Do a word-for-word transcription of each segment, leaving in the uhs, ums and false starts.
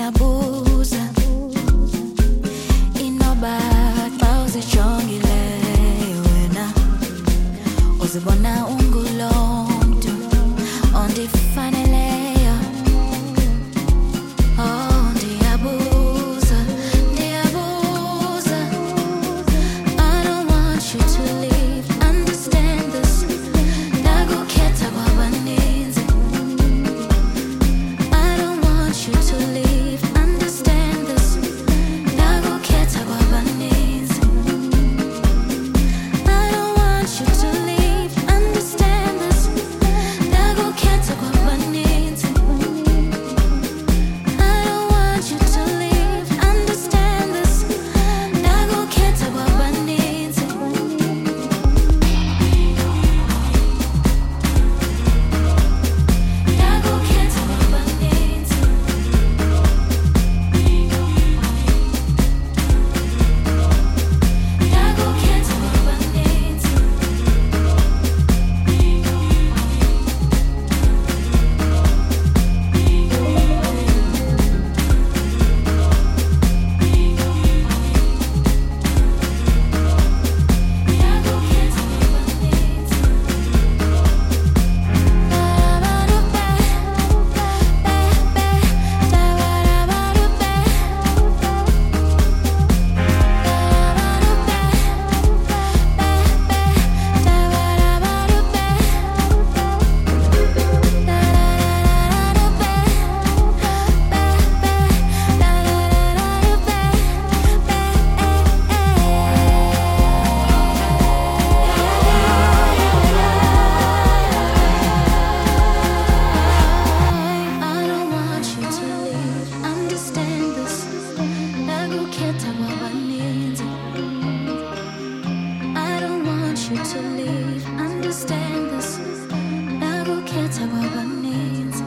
ndiyabuza inoba bawuzijongile wena uzibona ungulomntu ondifaneleyo. Oh ndiyabuza ndiyabuza I don't want you to leave, understand this. Ndakukhetha kwabaninzi I don't want you to leave, understand this. Ndakukhetha kwabaninzi I don't want you to leave, understand this. Ndakukhetha kwabaninzi I don't want you to leave, understand this. Ndakukhetha kwabaninzi Ndakukhetha kwabaninzi Ndakukhetha kwabaninzi Ndakukhetha kwabaninzi I don't want you to leave, understand this. Ndakukhetha kwabaninzi I don't want you to leave, understand this. Ndakukhetha kwabaninzi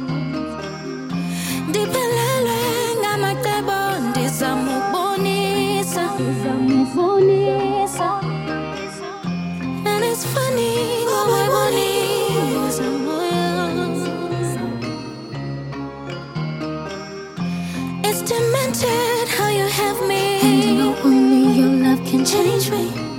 ndiphelelwe ngamacebo ndizamubonisa ndizamubonisa And it's funny ngoba ebonisa It's demented how you have me, and you know only your love can change me.